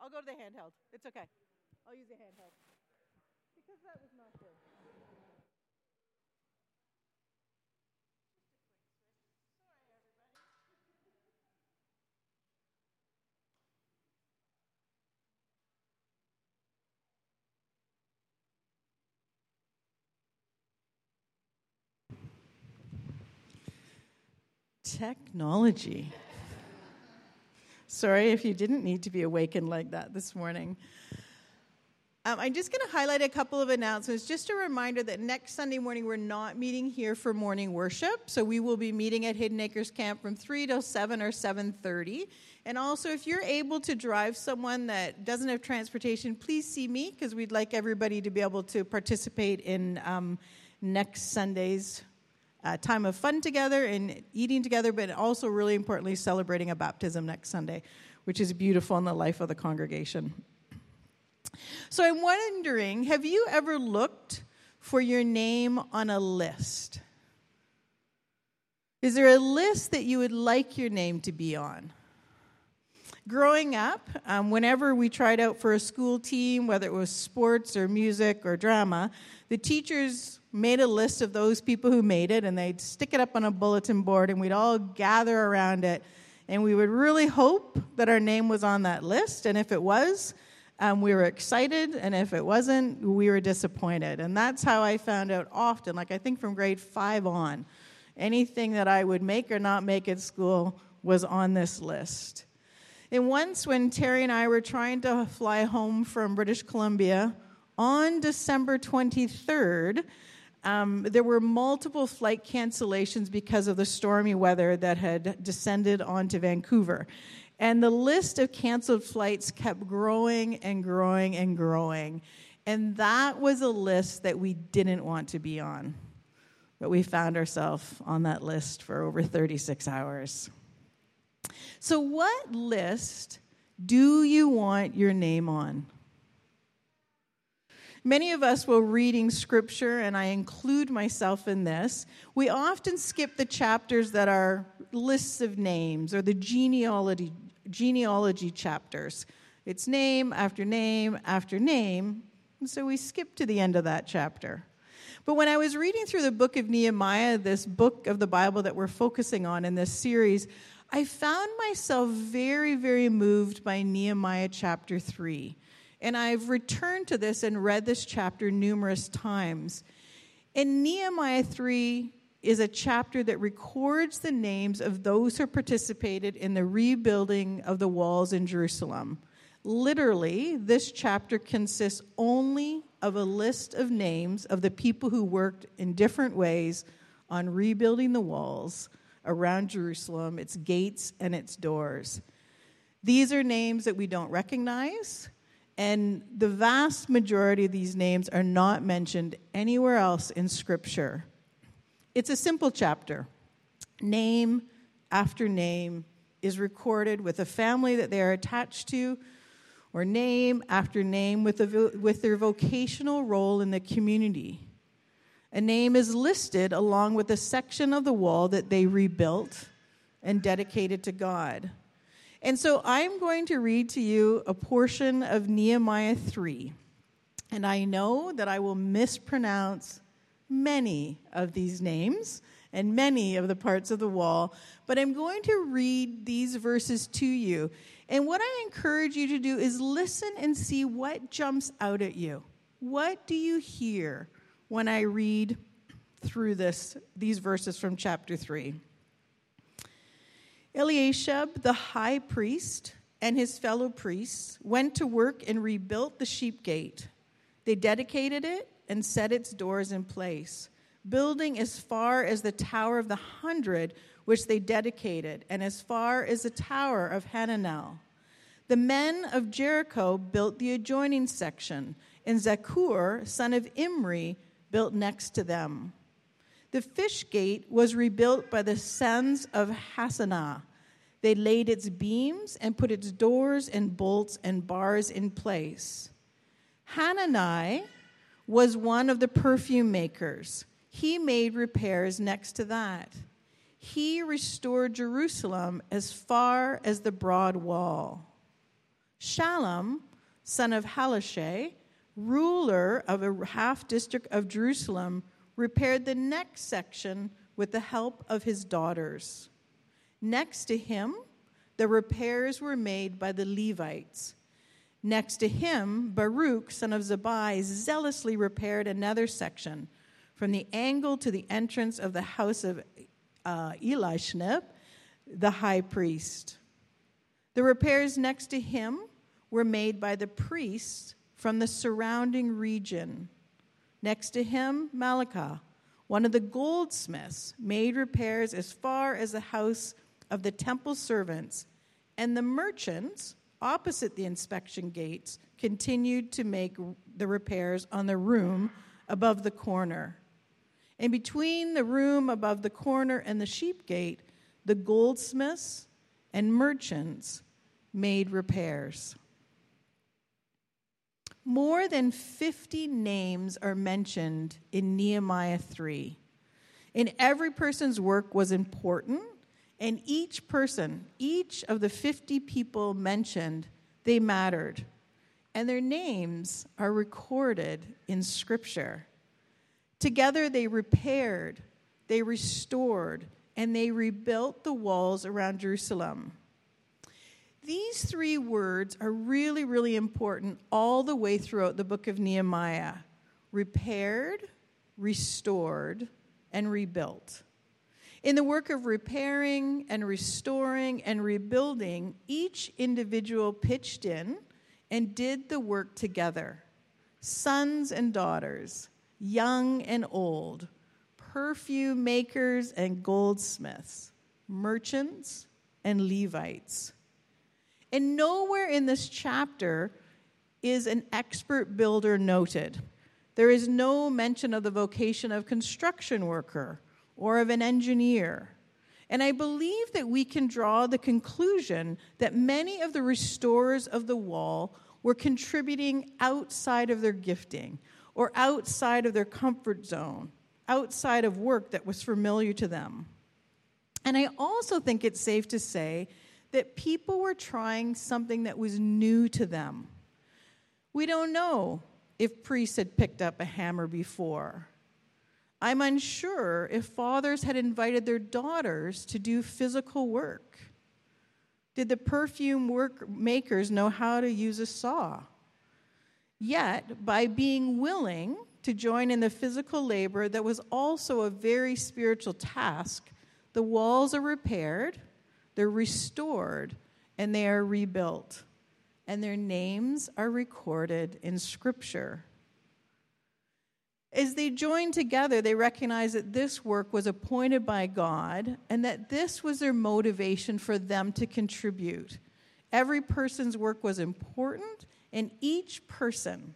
I'll go to the handheld. It's okay. I'll use the handheld. Because that was not good. Technology. Sorry if you didn't need to be awakened like that this morning. I'm just going to highlight a couple of announcements. Just a reminder that next Sunday morning we're not meeting here for morning worship. So we will be meeting at Hidden Acres Camp from 3 till 7 or 7:30. And also, if you're able to drive someone that doesn't have transportation, please see me, because we'd like everybody to be able to participate in next Sunday's time of fun together and eating together, but also, really importantly, celebrating a baptism next Sunday, which is beautiful in the life of the congregation. So I'm wondering, have you ever looked for your name on a list? Is there a list that you would like your name to be on? Growing up, whenever we tried out for a school team, whether it was sports or music or drama, the teachers made a list of those people who made it, and they'd stick it up on a bulletin board, and we'd all gather around it, and we would really hope that our name was on that list, and if it was, we were excited, and if it wasn't, we were disappointed. And that's how I found out often, like I think from grade 5 on. Anything that I would make or not make at school was on this list. And once when Terry and I were trying to fly home from British Columbia on December 23rd, there were multiple flight cancellations because of the stormy weather that had descended onto Vancouver. And the list of canceled flights kept growing and growing and growing. And that was a list that we didn't want to be on. But we found ourselves on that list for over 36 hours. So what list do you want your name on? Many of us, while reading Scripture, and I include myself in this, we often skip the chapters that are lists of names or the genealogy chapters. It's name after name after name, and so we skip to the end of that chapter. But when I was reading through the book of Nehemiah, this book of the Bible that we're focusing on in this series, I found myself very, very moved by Nehemiah chapter 3. And I've returned to this and read this chapter numerous times. And Nehemiah 3 is a chapter that records the names of those who participated in the rebuilding of the walls in Jerusalem. Literally, this chapter consists only of a list of names of the people who worked in different ways on rebuilding the walls around Jerusalem, its gates and its doors. These are names that we don't recognize, and the vast majority of these names are not mentioned anywhere else in Scripture. It's a simple chapter. Name after name is recorded with a family that they are attached to, or name after name with their vocational role in the community. A name is listed along with a section of the wall that they rebuilt and dedicated to God. And so I'm going to read to you a portion of Nehemiah 3. And I know that I will mispronounce many of these names and many of the parts of the wall, but I'm going to read these verses to you. And what I encourage you to do is listen and see what jumps out at you. What do you hear when I read through these verses from chapter 3? Eliashib, the high priest, and his fellow priests went to work and rebuilt the sheep gate. They dedicated it and set its doors in place, building as far as the Tower of the 100, which they dedicated, and as far as the Tower of Hananel. The men of Jericho built the adjoining section, and Zakur, son of Imri, built next to them. The fish gate was rebuilt by the sons of Hassanah. They laid its beams and put its doors and bolts and bars in place. Hanani was one of the perfume makers. He made repairs next to that. He restored Jerusalem as far as the broad wall. Shallum, son of Halashah, ruler of a half-district of Jerusalem, repaired the next section with the help of his daughters. Next to him, the repairs were made by the Levites. Next to him, Baruch, son of Zabbai, zealously repaired another section, from the angle to the entrance of the house of Eliashib, the high priest. The repairs next to him were made by the priests from the surrounding region. Next to him, Malachah, one of the goldsmiths, made repairs as far as the house of the temple servants, and the merchants, opposite the inspection gates, continued to make the repairs on the room above the corner. And between the room above the corner and the sheep gate, the goldsmiths and merchants made repairs. More than 50 names are mentioned in Nehemiah 3. And every person's work was important, and each of the 50 people mentioned, they mattered. And their names are recorded in Scripture. Together they repaired, they restored, and they rebuilt the walls around Jerusalem. These three words are really, really important all the way throughout the book of Nehemiah. Repaired, restored, and rebuilt. In the work of repairing and restoring and rebuilding, each individual pitched in and did the work together. Sons and daughters, young and old, perfume makers and goldsmiths, merchants and Levites. And nowhere in this chapter is an expert builder noted. There is no mention of the vocation of construction worker or of an engineer. And I believe that we can draw the conclusion that many of the restorers of the wall were contributing outside of their gifting or outside of their comfort zone, outside of work that was familiar to them. And I also think it's safe to say that people were trying something that was new to them. We don't know if priests had picked up a hammer before. I'm unsure if fathers had invited their daughters to do physical work. Did the perfume work makers know how to use a saw? Yet, by being willing to join in the physical labor that was also a very spiritual task, the walls are repaired, they're restored, and they are rebuilt. And their names are recorded in Scripture. As they joined together, they recognized that this work was appointed by God and that this was their motivation for them to contribute. Every person's work was important, and each person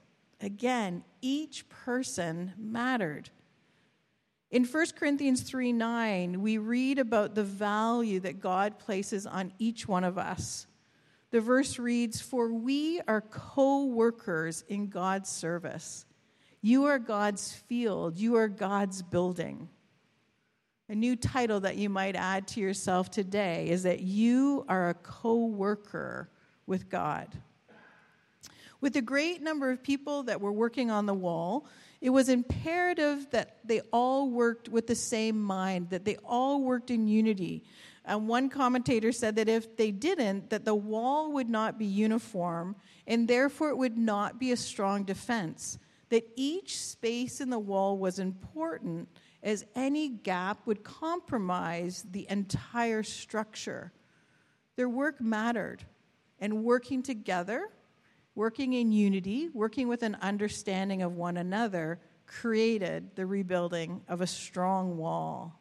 mattered. In 1 Corinthians 3:9, we read about the value that God places on each one of us. The verse reads, "For we are co-workers in God's service. You are God's field. You are God's building." A new title that you might add to yourself today is that you are a co-worker with God. With the great number of people that were working on the wall, it was imperative that they all worked with the same mind, that they all worked in unity. And one commentator said that if they didn't, that the wall would not be uniform, and therefore it would not be a strong defense. That each space in the wall was important, as any gap would compromise the entire structure. Their work mattered, and working together, working in unity, working with an understanding of one another, created the rebuilding of a strong wall.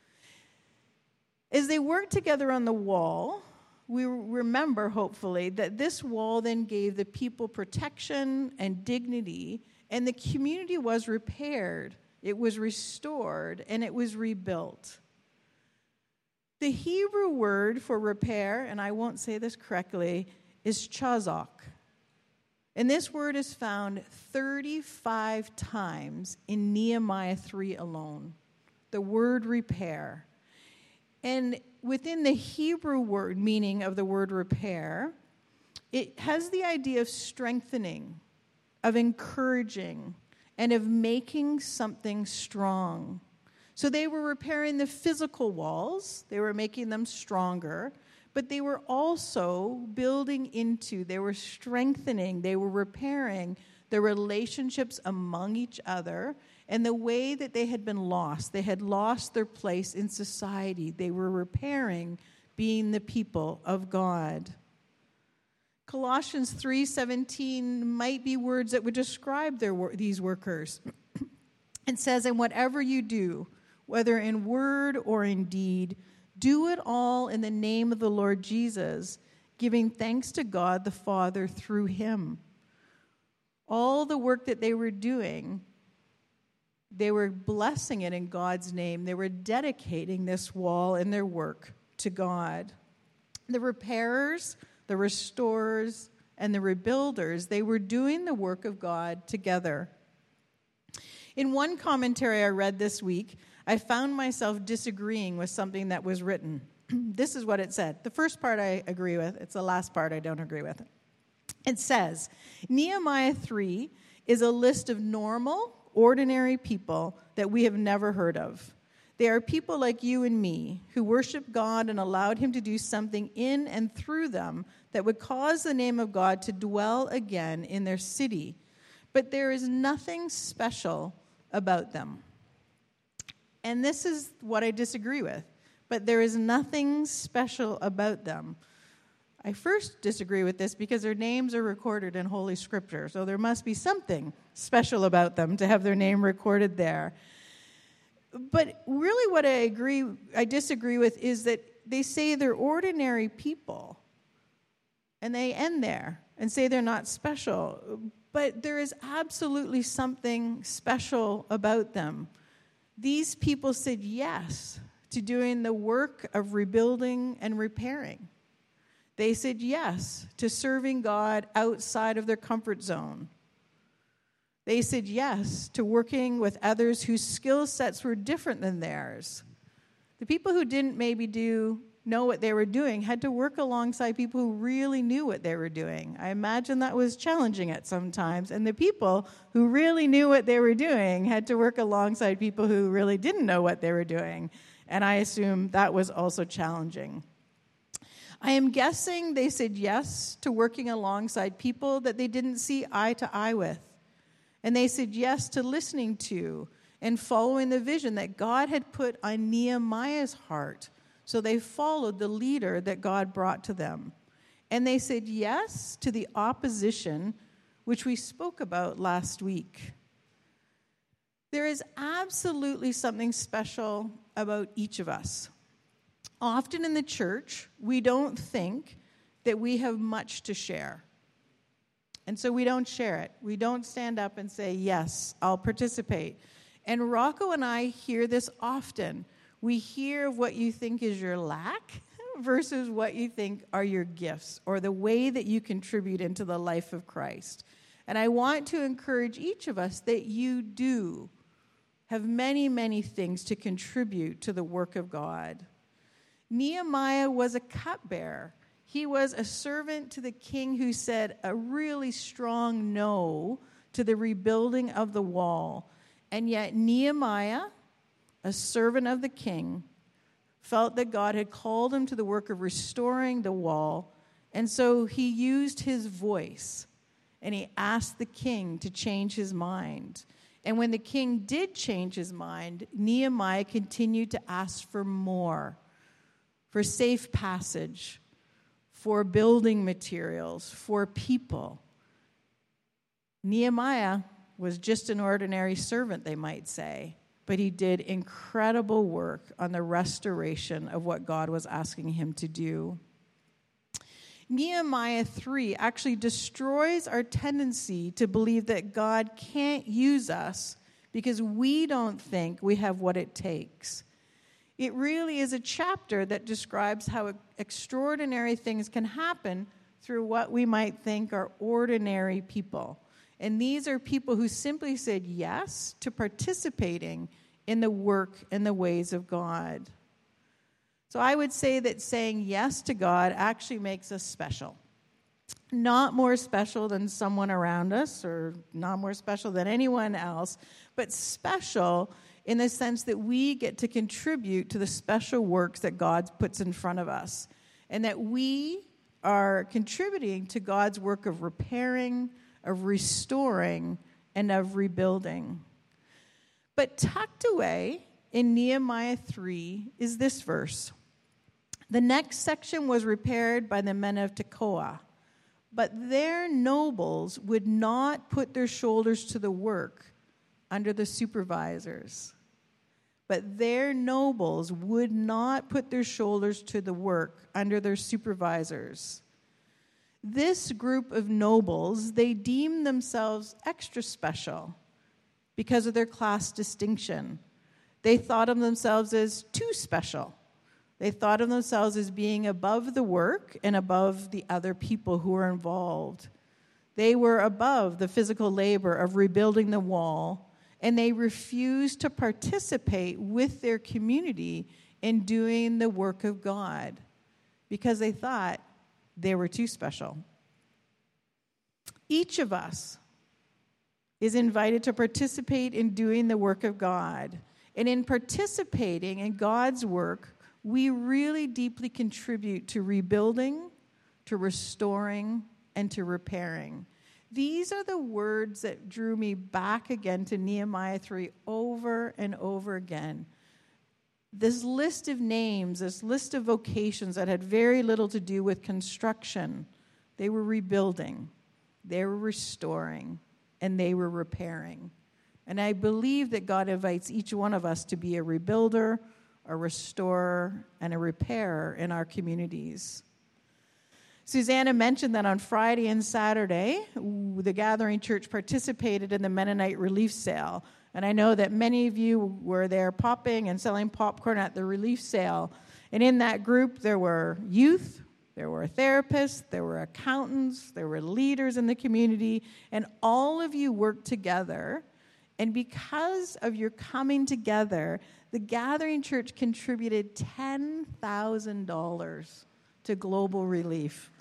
As they worked together on the wall, we remember, hopefully, that this wall then gave the people protection and dignity, and the community was repaired, it was restored, and it was rebuilt. The Hebrew word for repair, and I won't say this correctly, is chazak. And this word is found 35 times in Nehemiah 3 alone. The word repair. And within the Hebrew word meaning of the word repair, It has the idea of strengthening, of encouraging, and of making something strong. So they were repairing the physical walls, they were making them stronger, but they were also building into, they were strengthening, they were repairing the relationships among each other and the way that they had been lost. They had lost their place in society. They were repairing being the people of God. Colossians 3:17 might be words that would describe these workers. It says, "And whatever you do, whether in word or in deed, do it all in the name of the Lord Jesus, giving thanks to God the Father through him." All the work that they were doing, they were blessing it in God's name. They were dedicating this wall and their work to God. The repairers, the restorers, and the rebuilders, they were doing the work of God together. In one commentary I read this week, I found myself disagreeing with something that was written. This is what it said. The first part I agree with. It's the last part I don't agree with. It says, Nehemiah 3 is a list of normal, ordinary people that we have never heard of. They are people like you and me who worship God and allowed him to do something in and through them that would cause the name of God to dwell again in their city. But there is nothing special about them. And this is what I disagree with. But there is nothing special about them. I first disagree with this because their names are recorded in Holy Scripture. So there must be something special about them to have their name recorded there. But really what I disagree with is that they say they're ordinary people. And they end there and say they're not special. But there is absolutely something special about them. These people said yes to doing the work of rebuilding and repairing. They said yes to serving God outside of their comfort zone. They said yes to working with others whose skill sets were different than theirs. The people who didn't maybe know what they were doing had to work alongside people who really knew what they were doing. I imagine that was challenging at some times. And the people who really knew what they were doing had to work alongside people who really didn't know what they were doing. And I assume that was also challenging. I am guessing they said yes to working alongside people that they didn't see eye to eye with. And they said yes to listening to and following the vision that God had put on Nehemiah's heart. So they followed the leader that God brought to them. And they said yes to the opposition, which we spoke about last week. There is absolutely something special about each of us. Often in the church, we don't think that we have much to share. And so we don't share it. We don't stand up and say, yes, I'll participate. And Rocco and I hear this often. We hear of what you think is your lack versus what you think are your gifts or the way that you contribute into the life of Christ. And I want to encourage each of us that you do have many, many things to contribute to the work of God. Nehemiah was a cupbearer. He was a servant to the king who said a really strong no to the rebuilding of the wall. And yet Nehemiah, a servant of the king, felt that God had called him to the work of restoring the wall. And so he used his voice and he asked the king to change his mind. And when the king did change his mind, Nehemiah continued to ask for more, for safe passage, for building materials, for people. Nehemiah was just an ordinary servant, they might say, but he did incredible work on the restoration of what God was asking him to do. Nehemiah 3 actually destroys our tendency to believe that God can't use us because we don't think we have what it takes. It really is a chapter that describes how extraordinary things can happen through what we might think are ordinary people. And these are people who simply said yes to participating in the work and the ways of God. So I would say that saying yes to God actually makes us special. not more special than someone around us or not more special than anyone else, but special in the sense that we get to contribute to the special works that God puts in front of us, and that we are contributing to God's work of repairing, of restoring, and of rebuilding. But tucked away in Nehemiah 3 is this verse. The next section was repaired by the men of Tekoa, but their nobles would not put their shoulders to the work under the supervisors. But their nobles would not put their shoulders to the work under their supervisors. This group of nobles, they deemed themselves extra special because of their class distinction. They thought of themselves as too special. They thought of themselves as being above the work and above the other people who were involved. They were above the physical labor of rebuilding the wall, and they refused to participate with their community in doing the work of God because they thought they were too special. Each of us is invited to participate in doing the work of God. And in participating in God's work, we really deeply contribute to rebuilding, to restoring, and to repairing. These are the words that drew me back again to Nehemiah 3 over and over again. This list of names, this list of vocations that had very little to do with construction, they were rebuilding, they were restoring, and they were repairing. And I believe that God invites each one of us to be a rebuilder, a restorer, and a repairer in our communities. Susanna mentioned that on Friday and Saturday, the Gathering Church participated in the Mennonite relief sale. And I know that many of you were there popping and selling popcorn at the relief sale. And in that group, there were youth, there were therapists, there were accountants, there were leaders in the community, and all of you worked together. And because of your coming together, the Gathering Church contributed $10,000 to global relief.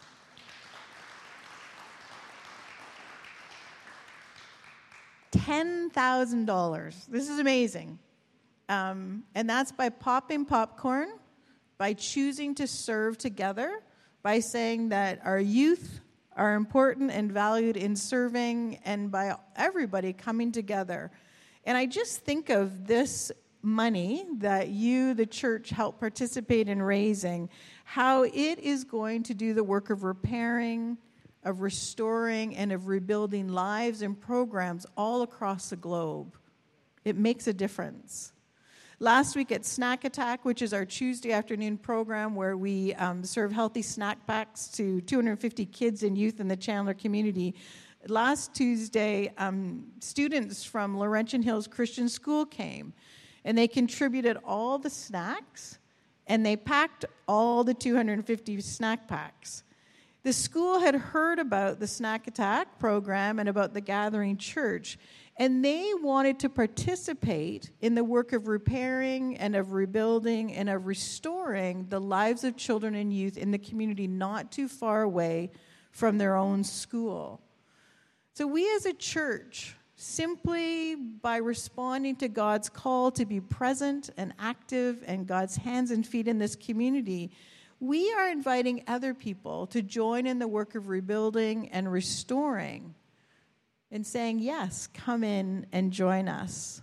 $10,000. This is amazing. And that's by popping popcorn, by choosing to serve together, by saying that our youth are important and valued in serving, and by everybody coming together. And I just think of this money that you, the church, help participate in raising, how it is going to do the work of repairing, of restoring, and of rebuilding lives and programs all across the globe. It makes a difference. Last week at Snack Attack, which is our Tuesday afternoon program where we serve healthy snack packs to 250 kids and youth in the Chandler community, last Tuesday, students from Laurentian Hills Christian School came, and they contributed all the snacks, and they packed all the 250 snack packs. The school had heard about the Snack Attack program and about the Gathering Church, and they wanted to participate in the work of repairing and of rebuilding and of restoring the lives of children and youth in the community not too far away from their own school. So we as a church, simply by responding to God's call to be present and active and God's hands and feet in this community, we are inviting other people to join in the work of rebuilding and restoring and saying, yes, come in and join us.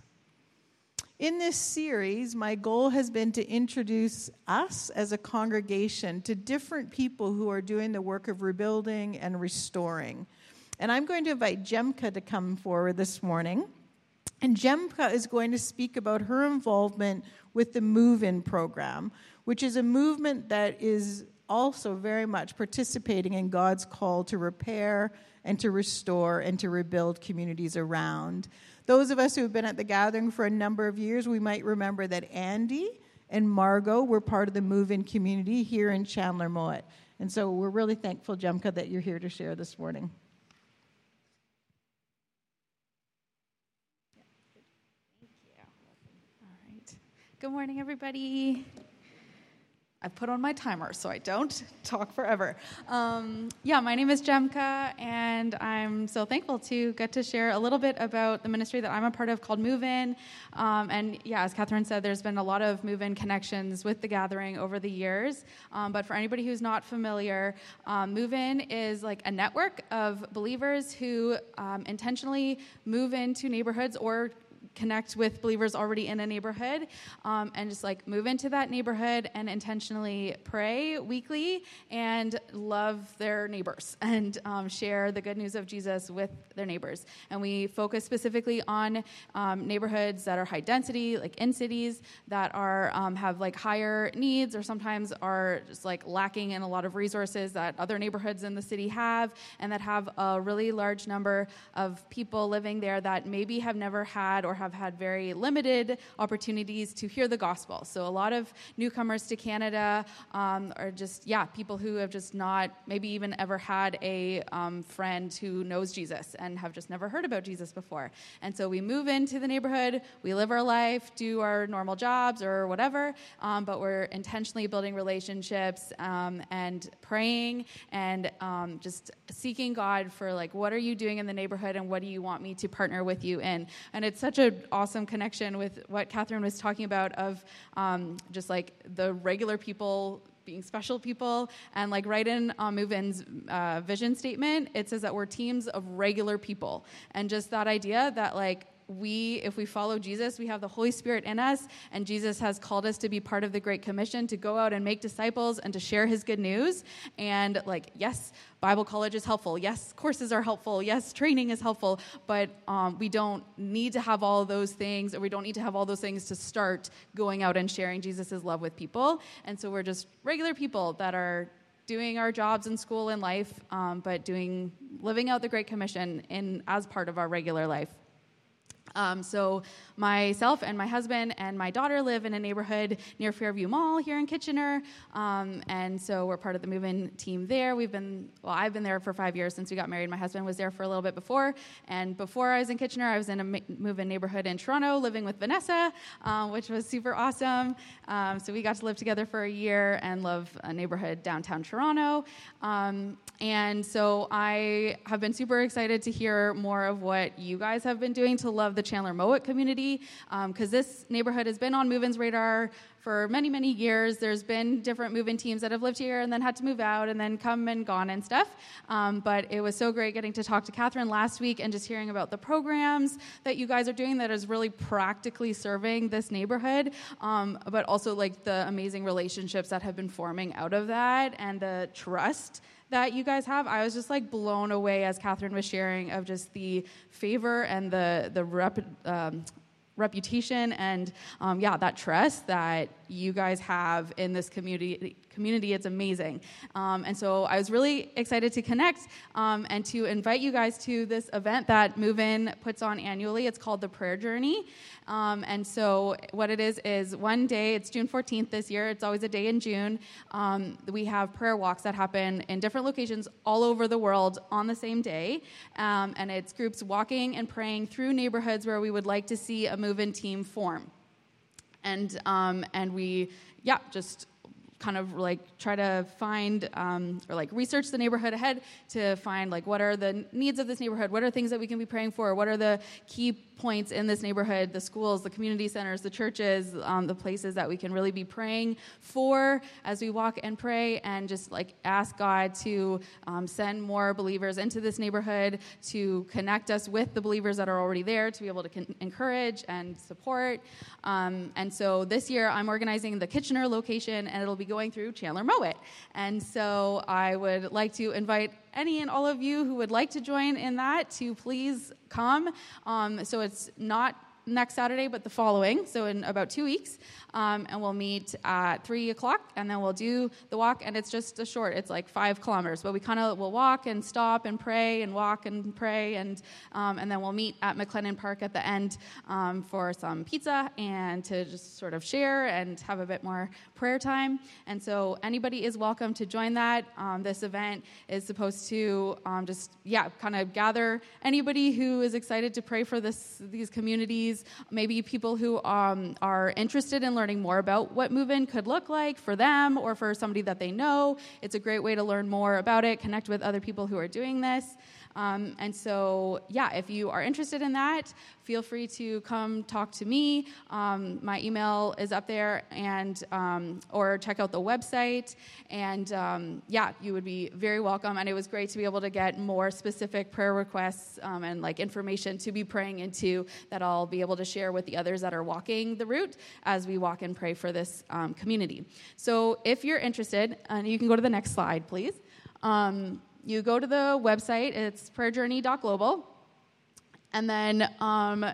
In this series, my goal has been to introduce us as a congregation to different people who are doing the work of rebuilding and restoring. And I'm going to invite Jemka to come forward this morning. And Jemka is going to speak about her involvement with the Move-In program, which is a movement that is also very much participating in God's call to repair and to restore and to rebuild communities around. Those of us who have been at the Gathering for a number of years, we might remember that Andy and Margot were part of the Move-In community here in Chandler Mowat. And so we're really thankful, Jemka, that you're here to share this morning. Good morning, everybody. I've put on my timer so I don't talk forever. My name is Jemka, and I'm so thankful to get to share a little bit about the ministry that I'm a part of called Move In. As Catherine said, there's been a lot of Move In connections with the gathering over the years. But for anybody who's not familiar, Move In is like a network of believers who intentionally move into neighborhoods or connect with believers already in a neighborhood, and just like move into that neighborhood and intentionally pray weekly and love their neighbors and share the good news of Jesus with their neighbors. And we focus specifically on neighborhoods that are high density, like in cities, that are have like higher needs or sometimes are just like lacking in a lot of resources that other neighborhoods in the city have, and that have a really large number of people living there that maybe have never had or have had very limited opportunities to hear the gospel. So a lot of newcomers to Canada are just, people who have just not maybe even ever had a friend who knows Jesus and have just never heard about Jesus before. And so we move into the neighborhood, we live our life, do our normal jobs or whatever, but we're intentionally building relationships and praying and just seeking God for like, what are you doing in the neighborhood and what do you want me to partner with you in? And it's such an awesome connection with what Catherine was talking about of just like the regular people being special people. And like right in Move In's vision statement, it says that we're teams of regular people. And just that idea that like if we follow Jesus, we have the Holy Spirit in us, and Jesus has called us to be part of the Great Commission, to go out and make disciples and to share his good news. And like, yes, Bible college is helpful. Yes, courses are helpful. Yes, training is helpful. But we don't need to have all those things, or we don't need to have all those things to start going out and sharing Jesus' love with people. And so we're just regular people that are doing our jobs in school and life, but living out the Great Commission as part of our regular life. So myself and my husband and my daughter live in a neighborhood near Fairview Mall here in Kitchener, and so we're part of the Move-In team there. I've been there for 5 years since we got married. My husband was there for a little bit before, and before I was in Kitchener, I was in a Move-In neighborhood in Toronto living with Vanessa, which was super awesome. So we got to live together for a year and love a neighborhood downtown Toronto. And so I have been super excited to hear more of what you guys have been doing to love the Chandler Mowat community, because this neighborhood has been on Move-In's radar for many, many years. There's been different Move-In teams that have lived here and then had to move out and then come and gone and stuff. But it was so great getting to talk to Catherine last week and just hearing about the programs that you guys are doing that is really practically serving this neighborhood, but also like the amazing relationships that have been forming out of that and the trust that you guys have. I was just like blown away as Catherine was sharing of just the favor and the reputation and that trust that you guys have in this community. It's amazing. And so I was really excited to connect and to invite you guys to this event that Move-In puts on annually. It's called the Prayer Journey. And so what it is one day, it's June 14th this year. It's always a day in June. We have prayer walks that happen in different locations all over the world on the same day. And it's groups walking and praying through neighborhoods where we would like to see a Move-In team form. And we, just kind of like try to find or like research the neighborhood ahead to find like what are the needs of this neighborhood, what are things that we can be praying for, what are the key points in this neighborhood, the schools, the community centers, the churches, the places that we can really be praying for as we walk and pray, and just like ask God to send more believers into this neighborhood, to connect us with the believers that are already there, to be able to encourage and support. And so this year I'm organizing the Kitchener location, and it'll be going through Chandler Mowat. And so I would like to invite any and all of you who would like to join in that to please come. So it's not next Saturday, but the following, so in about 2 weeks. And we'll meet at 3 o'clock, and then we'll do the walk, and it's just it's like 5 kilometers, but we'll walk and stop and pray and walk and pray, and then we'll meet at McLennan Park at the end for some pizza and to just sort of share and have a bit more prayer time. And so anybody is welcome to join that. This event is supposed to kind of gather anybody who is excited to pray for these communities communities, maybe people who are interested in learning more about what Move-In could look like for them or for somebody that they know. It's a great way to learn more about it, connect with other people who are doing this. And so, if you are interested in that, feel free to come talk to me. My email is up there, and or check out the website. And you would be very welcome. And it was great to be able to get more specific prayer requests and information to be praying into that I'll be able to share with the others that are walking the route as we walk and pray for this community. So if you're interested, you can go to the next slide, please. You go to the website, it's prayerjourney.global, and then I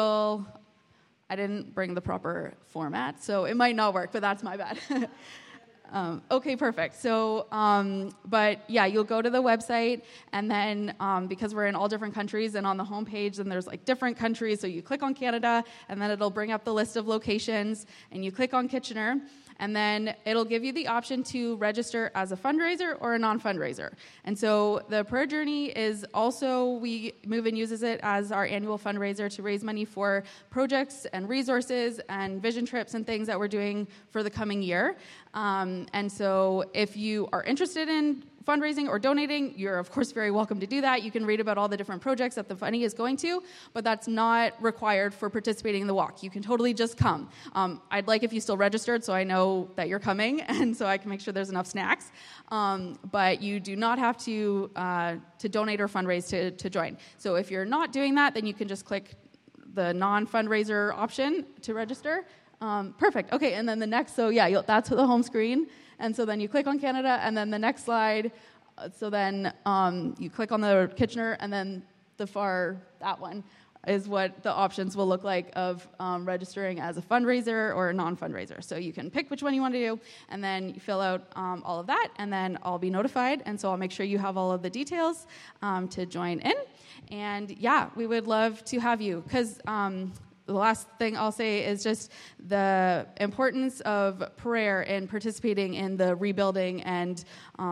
didn't bring the proper format, so it might not work, but that's my bad. Okay, perfect. So, you'll go to the website, and then because we're in all different countries, and on the homepage, then there's different countries, so you click on Canada, and then it'll bring up the list of locations, and you click on Kitchener, and then it'll give you the option to register as a fundraiser or a non-fundraiser. And so the Prayer Journey is also, Move-In uses it as our annual fundraiser to raise money for projects and resources and vision trips and things that we're doing for the coming year. And so if you are interested in fundraising or donating, you're of course very welcome to do that. You can read about all the different projects that the money is going to, but that's not required for participating in the walk. You can totally just come. I'd like if you still registered so I know that you're coming and so I can make sure there's enough snacks. But you do not have to donate or fundraise to join. So if you're not doing that, then you can just click the non-fundraiser option to register. Perfect. Okay, and then the next, that's the home screen. And so then you click on Canada, and then the next slide, so then you click on the Kitchener, and then that one is what the options will look like of registering as a fundraiser or a non-fundraiser. So you can pick which one you want to do, and then you fill out all of that, and then I'll be notified, and so I'll make sure you have all of the details to join in. And we would love to have you, because the last thing I'll say is just the importance of prayer and participating in the rebuilding and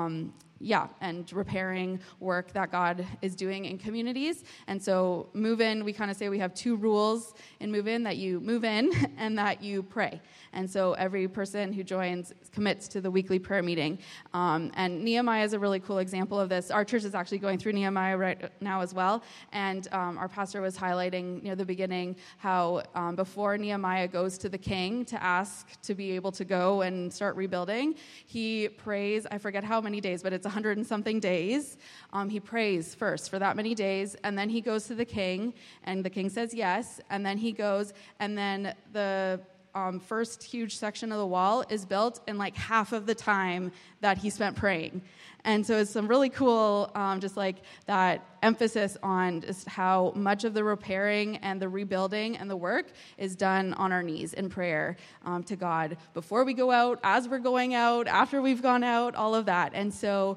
repairing work that God is doing in communities. And so Move-In, we kind of say we have two rules in Move-In, that you move in and that you pray. And so every person who joins commits to the weekly prayer meeting. And Nehemiah is a really cool example of this. Our church is actually going through Nehemiah right now as well. And our pastor was highlighting near the beginning how before Nehemiah goes to the king to ask to be able to go and start rebuilding, he prays, I forget how many days, but it's 100 and something days. He prays first for that many days, and then he goes to the king, and the king says yes, and then he goes, and then the first huge section of the wall is built in half of the time that he spent praying. And so it's some really cool, just that emphasis on just how much of the repairing and the rebuilding and the work is done on our knees in prayer to God before we go out, as we're going out, after we've gone out, all of that. And so,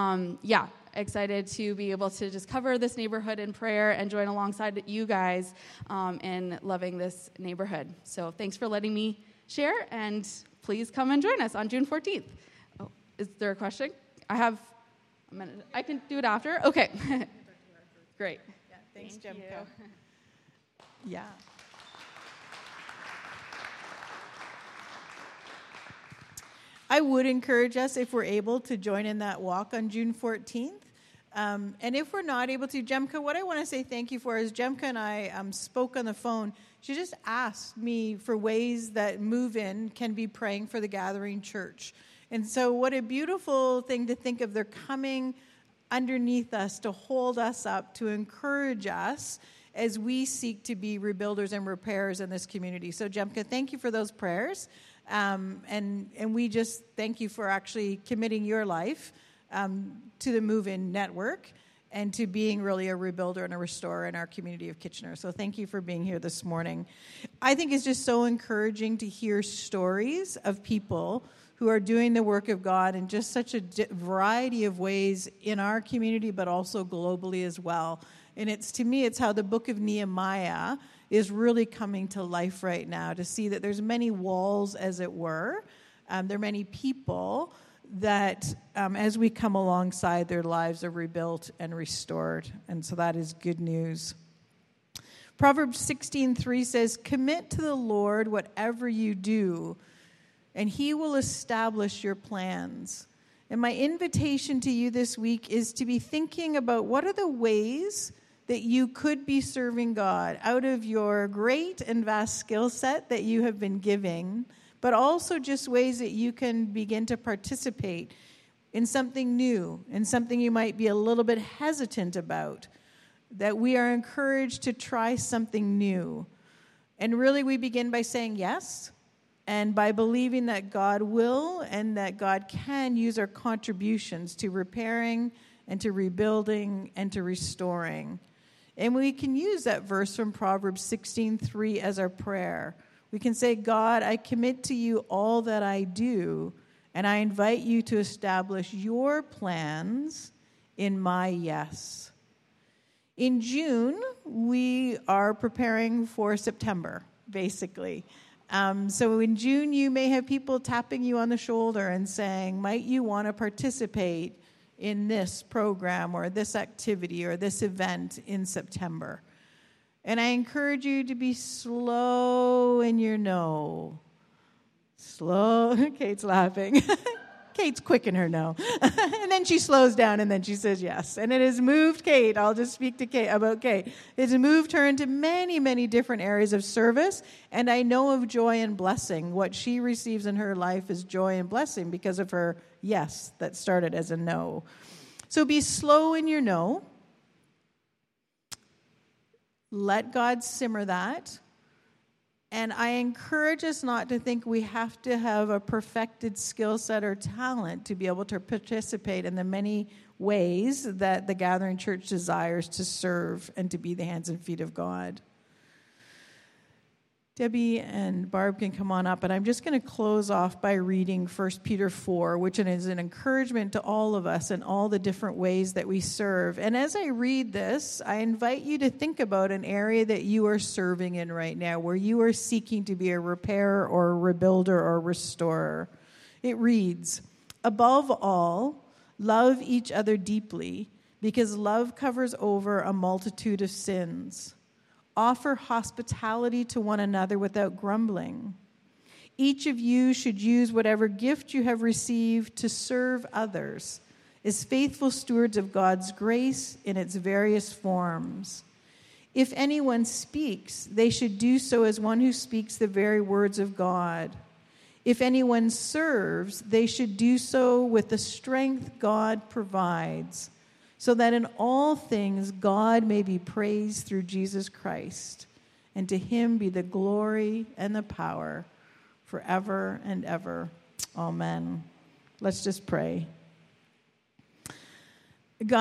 excited to be able to just cover this neighborhood in prayer and join alongside you guys in loving this neighborhood. So thanks for letting me share, and please come and join us on June 14th. Oh, is there a question? I have a minute. I can do it after? Okay. Great. Yeah, thanks, Jemka. Yeah. I would encourage us, if we're able, to join in that walk on June 14th. And if we're not able to, Jemka, what I want to say thank you for is Jemka and I spoke on the phone. She just asked me for ways that Move-In can be praying for the Gathering Church. And so what a beautiful thing to think of. They're coming underneath us to hold us up, to encourage us as we seek to be rebuilders and repairers in this community. So, Jemka, thank you for those prayers. And we just thank you for actually committing your life to the Move-In network and to being really a rebuilder and a restorer in our community of Kitchener. So thank you for being here this morning. I think it's just so encouraging to hear stories of people who are doing the work of God in just such a variety of ways in our community, but also globally as well. And to me, it's how the book of Nehemiah is really coming to life right now, to see that there's many walls, as it were. There are many people that as we come alongside, their lives are rebuilt and restored. And so that is good news. Proverbs 16:3 says, "Commit to the Lord whatever you do, and he will establish your plans." And my invitation to you this week is to be thinking about what are the ways that you could be serving God out of your great and vast skill set that you have been giving, but also just ways that you can begin to participate in something new, in something you might be a little bit hesitant about, that we are encouraged to try something new. And really we begin by saying yes, and by believing that God will and that God can use our contributions to repairing and to rebuilding and to restoring. And we can use that verse from Proverbs 16:3 as our prayer. We can say, "God, I commit to you all that I do, and I invite you to establish your plans in my yes." In June, we are preparing for September, basically. So in June, you may have people tapping you on the shoulder and saying, "Might you want to participate in this program or this activity or this event in September?" And I encourage you to be slow in your no. Slow. Kate's laughing. Kate's quick in her no. And then she slows down and then she says yes. And it has moved Kate. I'll just speak to Kate about Kate. It has moved her into many, many different areas of service. And I know of joy and blessing. What she receives in her life is joy and blessing because of her yes that started as a no. So be slow in your no. Let God simmer that. And I encourage us not to think we have to have a perfected skill set or talent to be able to participate in the many ways that the Gathering Church desires to serve and to be the hands and feet of God. Debbie and Barb can come on up, and I'm just going to close off by reading 1 Peter 4, which is an encouragement to all of us in all the different ways that we serve. And as I read this, I invite you to think about an area that you are serving in right now, where you are seeking to be a repairer or a rebuilder or restorer. It reads, "Above all, love each other deeply, because love covers over a multitude of sins. Offer hospitality to one another without grumbling. Each of you should use whatever gift you have received to serve others as faithful stewards of God's grace in its various forms. If anyone speaks, they should do so as one who speaks the very words of God. If anyone serves, they should do so with the strength God provides, so that in all things God may be praised through Jesus Christ, and to him be the glory and the power forever and ever. Amen." Let's just pray.